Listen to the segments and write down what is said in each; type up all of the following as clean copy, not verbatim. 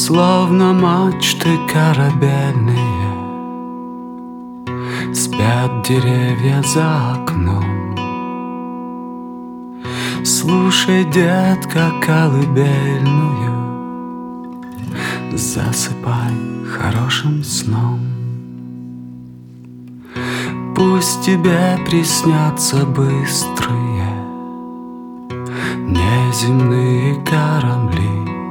Словно мачты корабельные, спят деревья за окном. Слушай, детка, колыбельную, засыпай хорошим сном. Пусть тебе приснятся быстрые неземные корабли.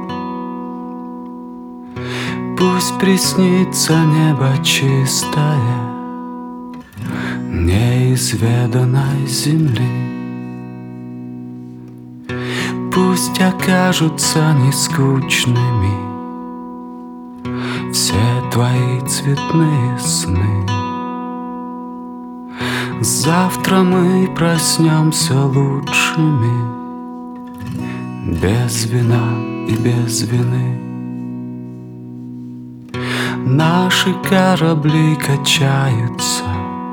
Пусть приснится небо чистое неизведанной земли. Пусть окажутся нескучными все твои цветные сны. Завтра мы проснемся лучшими, без вина и без вины. Наши корабли качаются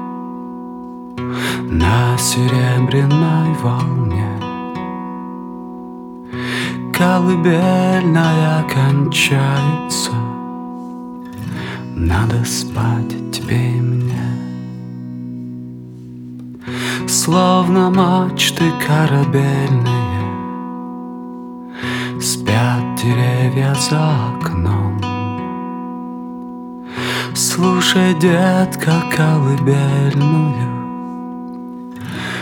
на серебряной волне. Колыбельная кончается, надо спать тебе и мне. Словно мачты корабельные, спят деревья за окном. Слушай, детка, колыбельную,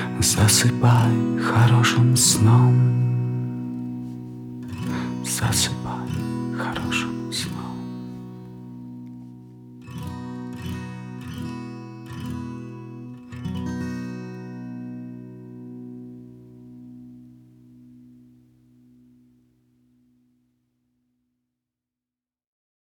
засыпай хорошим сном. Засыпай.